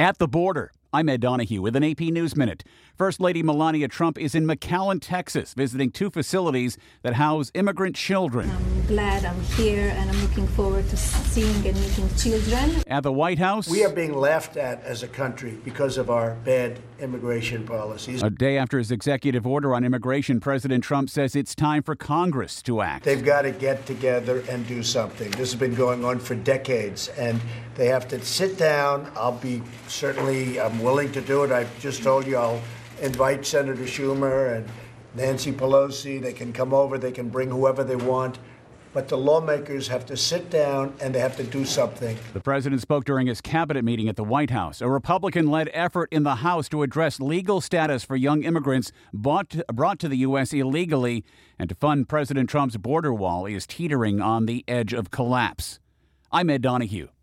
At the border, I'm Ed Donahue with an AP News Minute. First Lady Melania Trump is in McAllen, Texas, visiting two facilities that house immigrant children. I'm glad I'm here, and I'm looking forward to seeing and meeting children. At the White House, we are being laughed at as a country because of our bad immigration policies. A day after his executive order on immigration, President Trump says it's time for Congress to act. They've got to get together and do something. This has been going on for decades, and they have to sit down. I'm willing to do it. I've just told you I'll invite Senator Schumer and Nancy Pelosi. They can come over. They can bring whoever they want. But the lawmakers have to sit down and they have to do something. The president spoke during his cabinet meeting at the White House, a Republican-led effort in the House to address legal status for young immigrants brought to the U.S. illegally and to fund President Trump's border wall is teetering on the edge of collapse. I'm Ed Donahue.